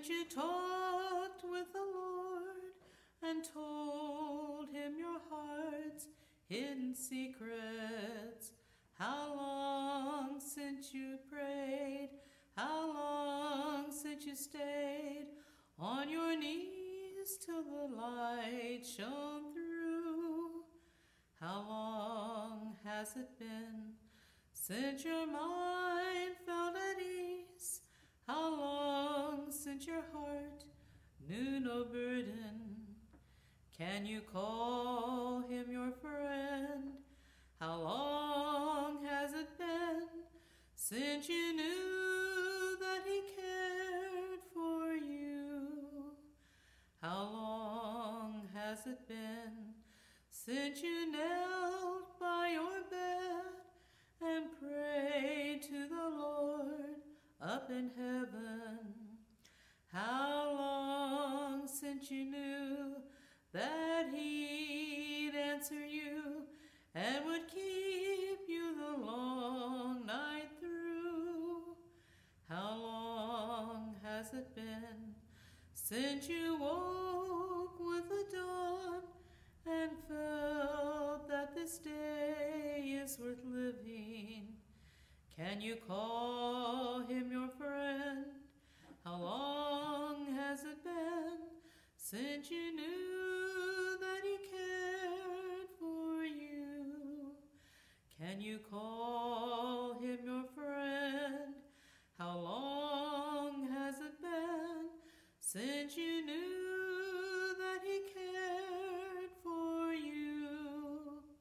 since you talked with the Lord and told him your heart's hidden secrets? How long since you prayed? How long since you stayed on your knees till the light shone through? How long has it been since your mind felt at ease? How long since your heart knew no burden? Can you call him your friend? How long has it been since you knew that he cared for you? How long has it been since you knelt by your bed and prayed to the Lord up in heaven? How long since you knew that he'd answer you and would keep you the long night through? How long has it been since you woke with the dawn and felt that this day is worth living? Can you call him your friend? How long has it been since you knew that he cared for you? Can you call